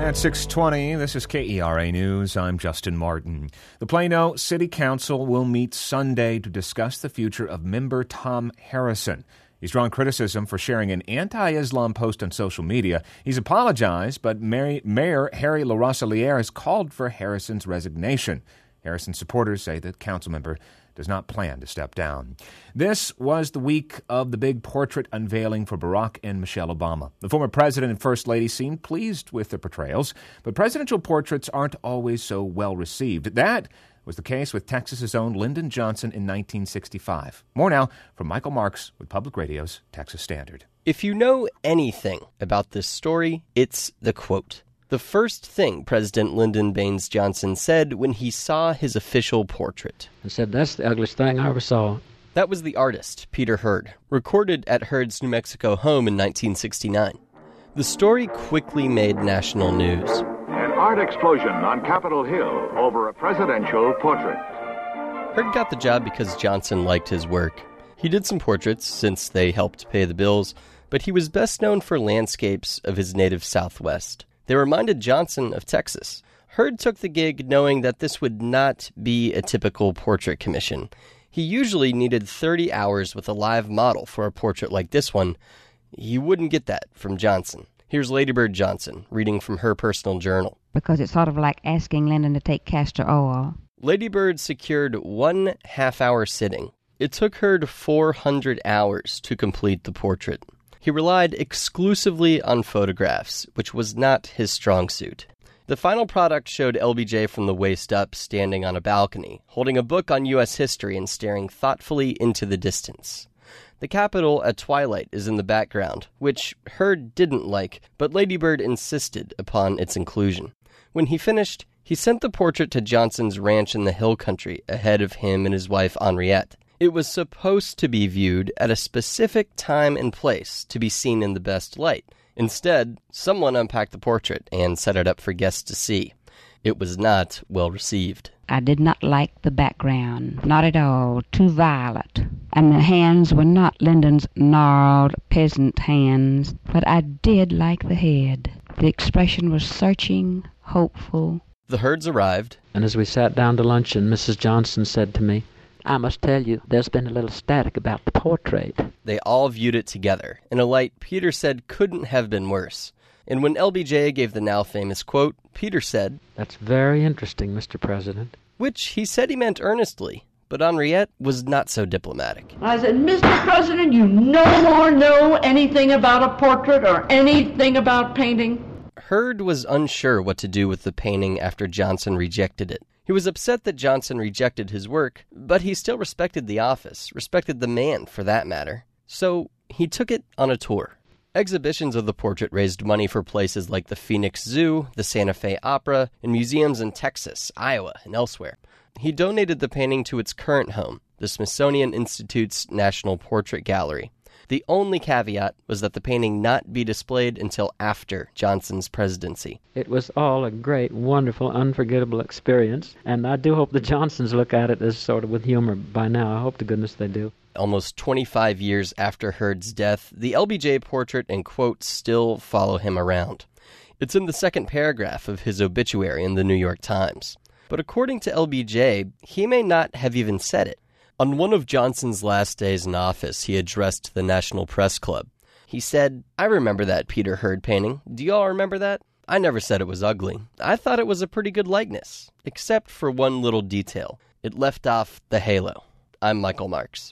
At 6:20, this is KERA News. I'm Justin Martin. The Plano City Council will meet Sunday to discuss the future of member Tom Harrison. He's drawn criticism for sharing an anti-Islam post on social media. He's apologized, but Mayor Harry LaRosaliere has called for Harrison's resignation. Harrison's supporters say the council member does not plan to step down. This was the week of the big portrait unveiling for Barack and Michelle Obama. The former president and first lady seemed pleased with the portrayals, but presidential portraits aren't always so well received. That was the case with Texas's own Lyndon Johnson in 1965. More now from Michael Marks with Public Radio's Texas Standard. If you know anything about this story, it's the quote. The first thing President Lyndon Baines Johnson said when he saw his official portrait. I said, "That's the ugliest thing I ever saw." That was the artist, Peter Hurd, recorded at Hurd's New Mexico home in 1969. The story quickly made national news. An art explosion on Capitol Hill over a presidential portrait. Hurd got the job because Johnson liked his work. He did some portraits since they helped pay the bills, but he was best known for landscapes of his native Southwest. They reminded Johnson of Texas. Hurd took the gig knowing that this would not be a typical portrait commission. He usually needed 30 hours with a live model for a portrait like this one. He wouldn't get that from Johnson. Here's Lady Bird Johnson reading from her personal journal. Because it's sort of like asking Lyndon to take castor oil. Lady Bird secured 1 half-hour sitting. It took Hurd 400 hours to complete the portrait. He relied exclusively on photographs, which was not his strong suit. The final product showed LBJ from the waist up, standing on a balcony, holding a book on U.S. history and staring thoughtfully into the distance. The Capitol at twilight is in the background, which Hurd didn't like, but Lady Bird insisted upon its inclusion. When he finished, he sent the portrait to Johnson's ranch in the hill country ahead of him and his wife Henriette. It was supposed to be viewed at a specific time and place to be seen in the best light. Instead, someone unpacked the portrait and set it up for guests to see. It was not well received. I did not like the background, not at all, too violet. And the hands were not Lyndon's gnarled peasant hands, but I did like the head. The expression was searching, hopeful. The Hurds arrived. And as we sat down to luncheon, Mrs. Johnson said to me, "I must tell you, there's been a little static about the portrait." They all viewed it together, in a light Peter said couldn't have been worse. And when LBJ gave the now famous quote, Peter said, "That's very interesting, Mr. President." Which he said he meant earnestly, but Henriette was not so diplomatic. I said, "Mr. President, you no more know anything about a portrait or anything about painting." Hurd was unsure what to do with the painting after Johnson rejected it. He was upset that Johnson rejected his work, but he still respected the office, respected the man for that matter. So he took it on a tour. Exhibitions of the portrait raised money for places like the Phoenix Zoo, the Santa Fe Opera, and museums in Texas, Iowa, and elsewhere. He donated the painting to its current home, the Smithsonian Institute's National Portrait Gallery. The only caveat was that the painting not be displayed until after Johnson's presidency. It was all a great, wonderful, unforgettable experience, and I do hope the Johnsons look at it as sort of with humor by now. I hope to goodness they do. Almost 25 years after Hurd's death, the LBJ portrait and quotes still follow him around. It's in the second paragraph of his obituary in the New York Times. But according to LBJ, he may not have even said it. On one of Johnson's last days in office, he addressed the National Press Club. He said, "I remember that Peter Hurd painting. Do y'all remember that? I never said it was ugly. I thought it was a pretty good likeness, except for one little detail. It left off the halo." I'm Michael Marks.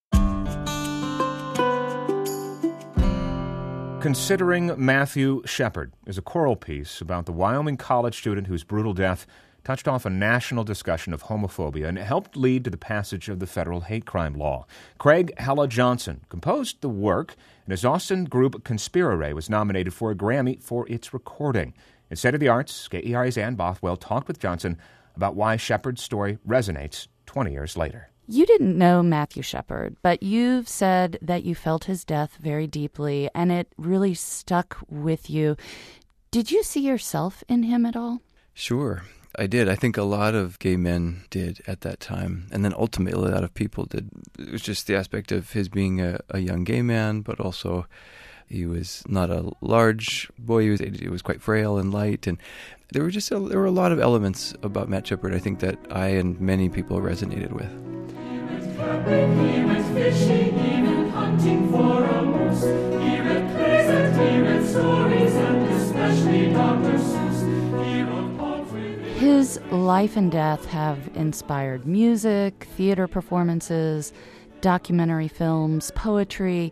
Considering Matthew Shepard is a choral piece about the Wyoming college student whose brutal death touched off a national discussion of homophobia and helped lead to the passage of the federal hate crime law. Craig Hella Johnson composed the work, and his Austin group Conspirare was nominated for a Grammy for its recording. In State of the Arts, KERA's Ann Bothwell talked with Johnson about why Shepard's story resonates 20 years later. You didn't know Matthew Shepard, but you've said that you felt his death very deeply, and it really stuck with you. Did you see yourself in him at all? Sure. I did. I think a lot of gay men did at that time, and then ultimately a lot of people did. It was just the aspect of his being a young gay man, but also He was not a large boy. He was quite frail and light, and there were a lot of elements about Matt Shepard, I think, that I and many people resonated with. He went camping, he went fishing, he went hunting for a moose. He read plays and he read stories, and especially Dr. Seuss. He wrote poetry. His life and death have inspired music, theater performances, documentary films, poetry.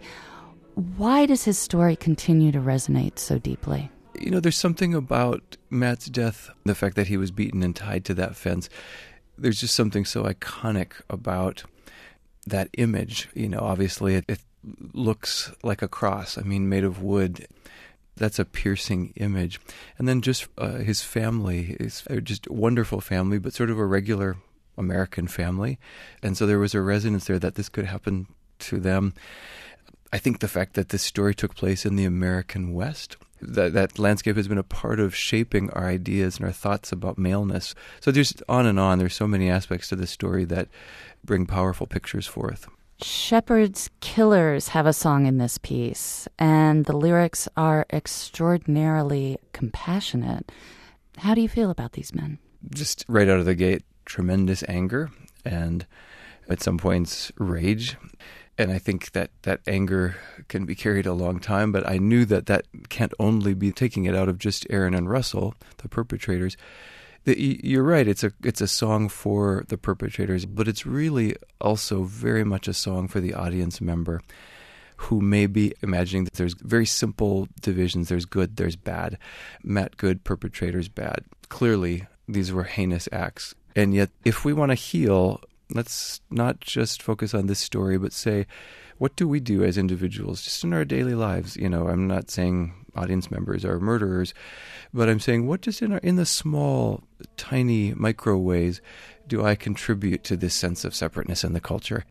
Why does his story continue to resonate so deeply? You know, there's something about Matt's death, the fact that he was beaten and tied to that fence. There's just something so iconic about that image. You know, obviously it looks like a cross, made of wood. That's a piercing image. And then just his family is just a wonderful family, but sort of a regular American family. And so there was a resonance there that this could happen to them. I think the fact that this story took place in the American West, that landscape has been a part of shaping our ideas and our thoughts about maleness. So there's on and on. There's so many aspects to this story that bring powerful pictures forth. Shepard's Killers have a song in this piece, and the lyrics are extraordinarily compassionate. How do you feel about these men? Just right out of the gate, tremendous anger and at some points rage. And I think that anger can be carried a long time, but I knew that can't only be taking it out of just Aaron and Russell, the perpetrators. You're right, it's a song for the perpetrators, but it's really also very much a song for the audience member who may be imagining that there's very simple divisions. There's good, there's bad. Matt good, perpetrators bad. Clearly, these were heinous acts. And yet, if we want to heal, let's not just focus on this story, but say, what do we do as individuals just in our daily lives? You know, I'm not saying audience members are murderers, but I'm saying what just in the small, tiny, micro ways do I contribute to this sense of separateness in the culture?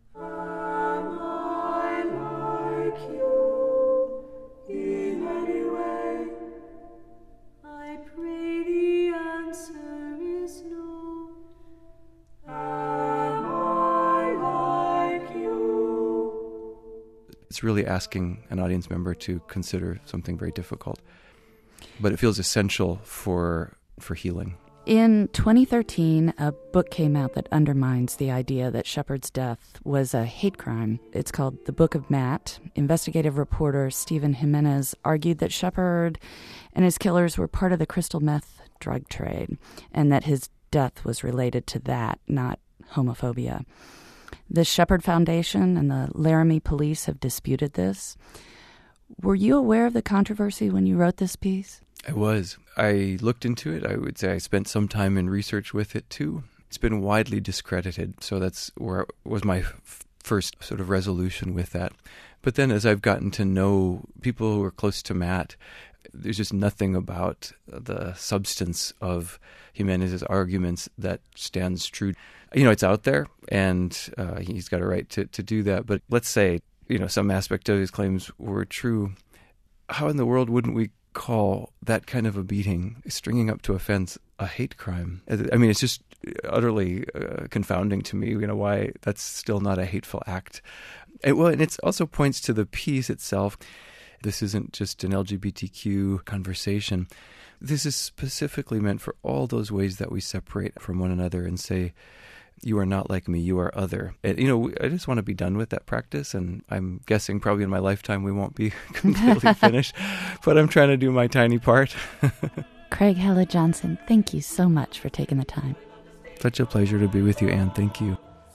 It's really asking an audience member to consider something very difficult, but it feels essential for healing. In 2013, a book came out that undermines the idea that Shepard's death was a hate crime. It's called The Book of Matt. Investigative reporter Stephen Jimenez argued that Shepard and his killers were part of the crystal meth drug trade, and that his death was related to that, not homophobia. The Shepard Foundation and the Laramie Police have disputed this. Were you aware of the controversy when you wrote this piece? I was. I looked into it. I would say I spent some time in research with it, too. It's been widely discredited, so that's where was my first sort of resolution with that. But then as I've gotten to know people who are close to Matt, there's just nothing about the substance of Jimenez's arguments that stands true. You know, it's out there, and he's got a right to do that. But let's say, you know, some aspect of his claims were true. How in the world wouldn't we call that kind of a beating, stringing up to a fence, a hate crime? I mean, it's just utterly confounding to me, you know, why that's still not a hateful act. And it also points to the piece itself. This isn't just an LGBTQ conversation. This is specifically meant for all those ways that we separate from one another and say, you are not like me, you are other. And, you know, I just want to be done with that practice, and I'm guessing probably in my lifetime we won't be completely finished, but I'm trying to do my tiny part. Craig Hella-Johnson, thank you so much for taking the time. Such a pleasure to be with you, Anne. Thank you.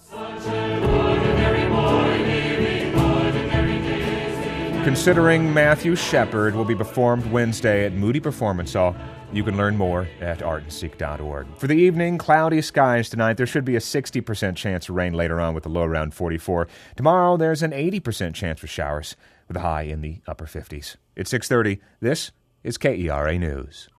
Considering Matthew Shepard will be performed Wednesday at Moody Performance Hall. You can learn more at artandseek.org. For the evening, cloudy skies tonight. There should be a 60% chance of rain later on with a low around 44. Tomorrow, there's an 80% chance for showers with a high in the upper 50s. It's 6:30. This is KERA News.